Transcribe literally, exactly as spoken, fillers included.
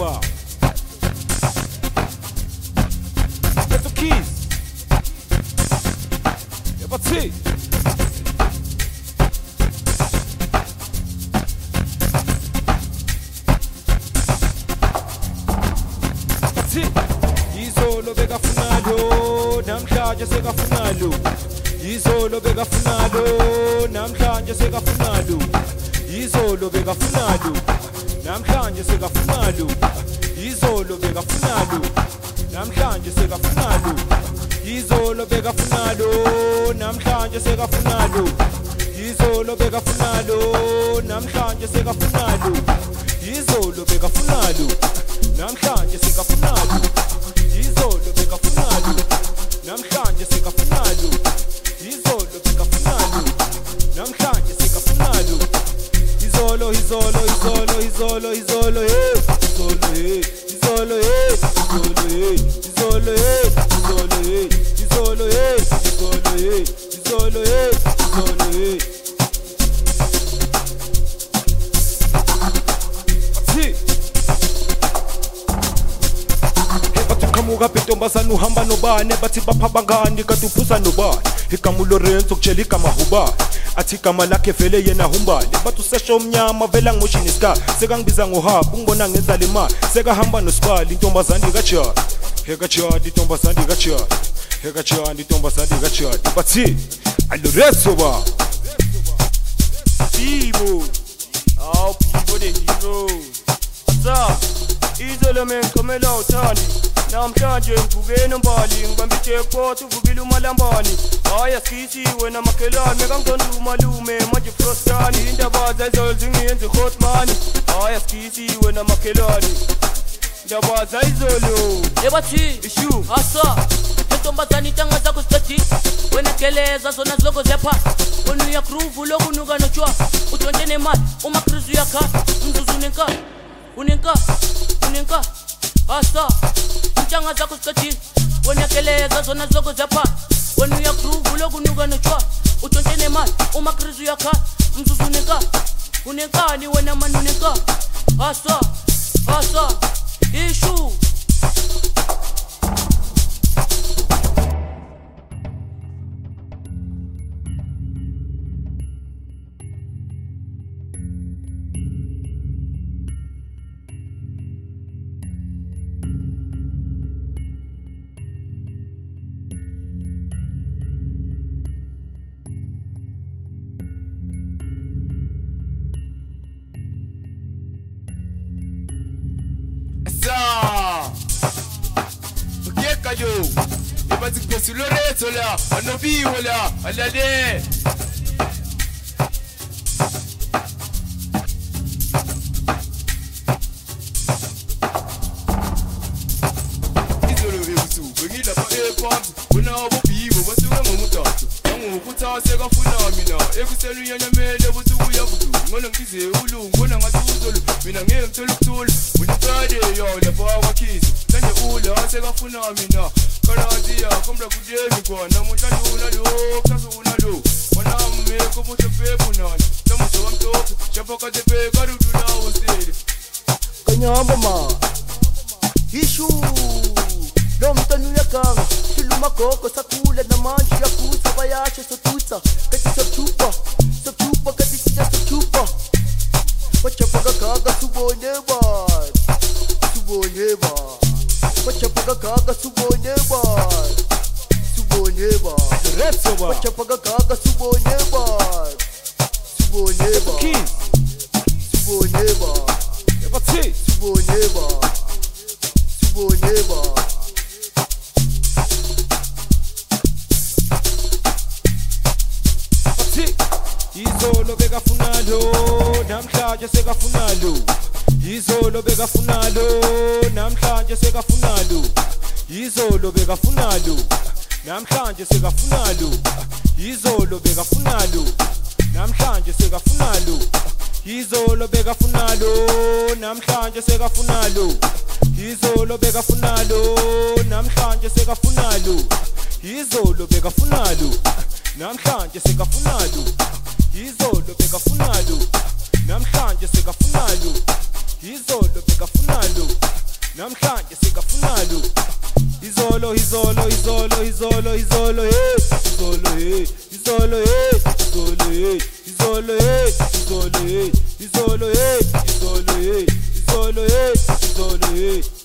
ba. Get the keys. Yep, I see. Izolo bekafunalo namhlanje sekafunalo Izolo bekafunalo namhlanje sekafunalo Izolo bekafunalo namhlanje sekafunalo Izolo bekafunalo namhlanje sekafunalo Izolo bekafunalo namhlanje sekafunalo Izolo bekafunalo namhlanje sekafunalo Izolo bekafunalo namhlanje sekafunalo Izolo bekafunalo namhlanje sekafunalo Izolo bekafunalo namhlanje sekafunalo Izolo izolo izolo izolo izolo hey izolo hey izolo hey izolo hey izolo hey izolo hey izolo hey izolo hey izolo hey izolo hey Kamuka pintombazana uhamba nobane bathi bapha bangani kanti uphuza nobani igama uLorenzo kutshela igama Hubani athi igama lakhe vele yena Humbali bathi usesho omnyama vela ngoshini ska sekangibiza ngohaba ungibona ngenza le mali sekahamba noSibali intombazana ikajani ekajani intombazana ikajani ekajani intombazana ikajani bathi aLorenzo ba Bibo oh Bibo the hero za izolo men komela uthandi namhlanje ngivuke nombali ngibambe jackpot uvukile umalambani haya sikisiwe namakhelwane kangizonda umalume manje frostani indaba zayizolo zingiyenze hot money haya sikisiwe namakhelwane indaba zayizolo ebathi ishu asa intombazana intanga zakho sithi wena geleza zona ziloko ziyapha wena uyagroove lokunuka notshwa uthonje nemali uma Chris uyakha umzuzu unenka unenka unenka asa intanga zakho sithi wena geleza zona ziloko ziyapha wena uyagroove lokunuka notshwa uthonje nemali uma Chris uyakha umzuzu unenka unenkani wena manu unenka asa asa issue Yo, e ba tsikpe su Lorenzo la, ano vivo la, alade. Izolo ebusu, bengida pa airport, wena abo vivo, basuke ngomuthathu. Ngokuthatha sekafuna mina, ekuseni uyanyamele busuku uyabudu. Ngona ngize ulungu, ngona ngathi uzolo, mina ngeke ngithola ukuthula. Una Friday yo, lapha wakhizi. Nanje ula sekafuna mina Karadia komla kudemi kwa namuta luna lo kasuna lo wana mme ko muto pepu nani namuto wamtoto chapaka tepe karudula wosiri kanyamba ma ishu lomtanu yakanga siluma koko sakula na manji yakusa bayashe sotutsa kati sochupa sochupa kati sija sochupa wachapaka kaga subone ba subone ba Wachapaga kaga subone ba subone ba Lorenzo ba Wachapaga kaga subone ba subone ba Keys subone ba Ebathi subone ba subone ba Ebathi Izolo bekafunalo namhlanje sekafunalo Izolo bekafunalo namhlanje sekafunalo Izolo bekafunalo namhlanje sekafunalo Izolo bekafunalo namhlanje sekafunalo Izolo bekafunalo namhlanje sekafunalo Izolo bekafunalo namhlanje sekafunalo Izolo bekafunalo namhlanje sekafunalo Izolo bekafunalo namhlanje sekafunalo Izolo bekafunalo namhlanje sikafunalo izolo izolo izolo izolo izolo hey izolo hey izolo hey izolo hey izolo hey izolo hey izolo hey izolo hey izolo hey izolo hey